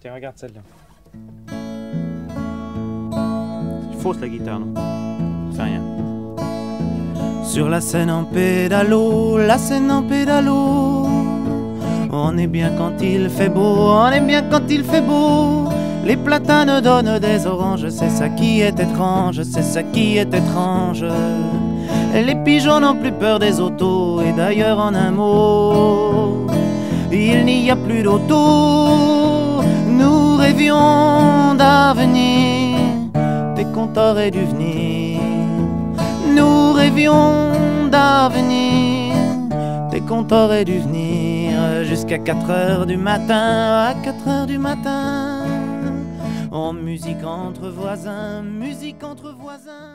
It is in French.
Tiens, regarde celle-là. C'est fausse la guitare, non? C'est rien. Sur la scène en pédalo, la scène en pédalo. On est bien quand il fait beau, on est bien quand il fait beau. Les platanes donnent des oranges, c'est ça qui est étrange, c'est ça qui est étrange. Les pigeons n'ont plus peur des autos, et d'ailleurs en un mot, il n'y a plus d'auto. Nous rêvions d'avenir, dès qu'on t'aurait dû venir. Nous rêvions d'avenir, dès qu'on t'aurait dû venir. Jusqu'à 4 heures du matin, à 4 heures du matin. En musique entre voisins, musique entre voisins.